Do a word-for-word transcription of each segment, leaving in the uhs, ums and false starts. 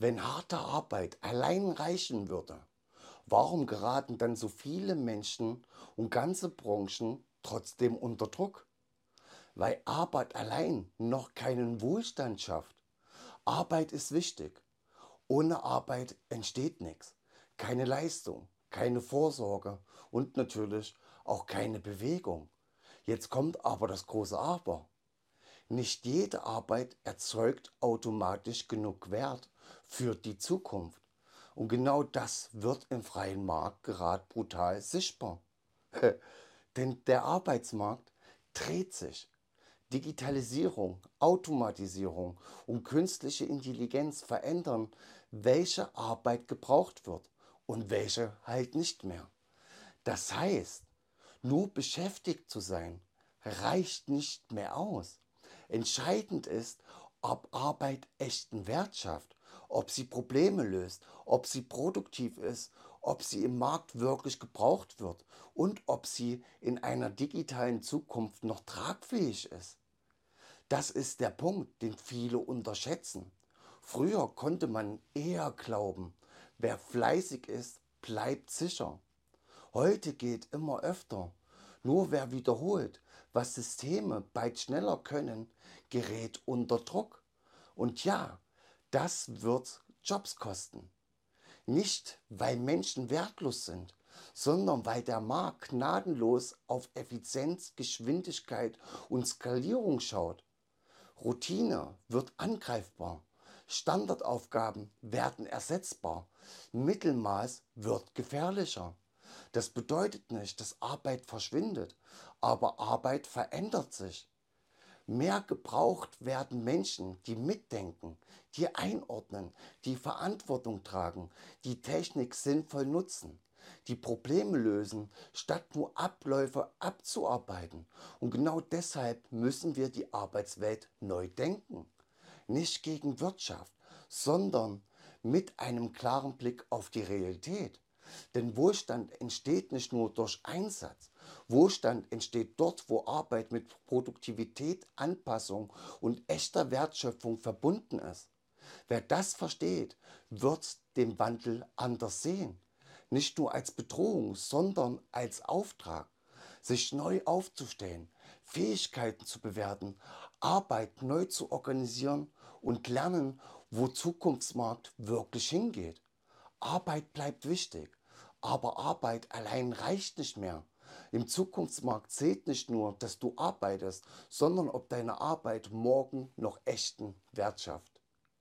Wenn harte Arbeit allein reichen würde, warum geraten dann so viele Menschen und ganze Branchen trotzdem unter Druck? Weil Arbeit allein noch keinen Wohlstand schafft. Arbeit ist wichtig. Ohne Arbeit entsteht nichts. Keine Leistung, keine Vorsorge und natürlich auch keine Bewegung. Jetzt kommt aber das große Aber. Nicht jede Arbeit erzeugt automatisch genug Wert für die Zukunft. Und genau das wird im freien Markt gerade brutal sichtbar. Denn der Arbeitsmarkt dreht sich. Digitalisierung, Automatisierung und künstliche Intelligenz verändern, welche Arbeit gebraucht wird und welche halt nicht mehr. Das heißt, nur beschäftigt zu sein reicht nicht mehr aus. Entscheidend ist, ob Arbeit echten Wert schafft, ob sie Probleme löst, ob sie produktiv ist, ob sie im Markt wirklich gebraucht wird und ob sie in einer digitalen Zukunft noch tragfähig ist. Das ist der Punkt, den viele unterschätzen. Früher konnte man eher glauben, wer fleißig ist, bleibt sicher. Heute geht immer öfter. Nur wer wiederholt, was Systeme bald schneller können, gerät unter Druck. Und ja, das wird Jobs kosten. Nicht, weil Menschen wertlos sind, sondern weil der Markt gnadenlos auf Effizienz, Geschwindigkeit und Skalierung schaut. Routine wird angreifbar. Standardaufgaben werden ersetzbar. Mittelmaß wird gefährlicher. Das bedeutet nicht, dass Arbeit verschwindet, aber Arbeit verändert sich. Mehr gebraucht werden Menschen, die mitdenken, die einordnen, die Verantwortung tragen, die Technik sinnvoll nutzen, die Probleme lösen, statt nur Abläufe abzuarbeiten. Und genau deshalb müssen wir die Arbeitswelt neu denken. Nicht gegen Wirtschaft, sondern mit einem klaren Blick auf die Realität. Denn Wohlstand entsteht nicht nur durch Einsatz. Wohlstand entsteht dort, wo Arbeit mit Produktivität, Anpassung und echter Wertschöpfung verbunden ist. Wer das versteht, wird den Wandel anders sehen. Nicht nur als Bedrohung, sondern als Auftrag. Sich neu aufzustellen, Fähigkeiten zu bewerten, Arbeit neu zu organisieren und lernen, wo Zukunftsmarkt wirklich hingeht. Arbeit bleibt wichtig, aber Arbeit allein reicht nicht mehr. Im Zukunftsmarkt zählt nicht nur, dass du arbeitest, sondern ob deine Arbeit morgen noch echten Wert schafft.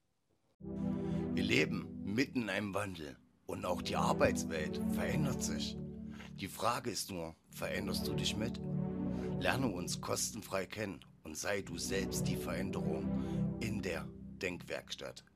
Wir leben mitten in einem Wandel und auch die Arbeitswelt verändert sich. Die Frage ist nur, veränderst du dich mit? Lerne uns kostenfrei kennen und sei du selbst die Veränderung in der Denkwerkstatt.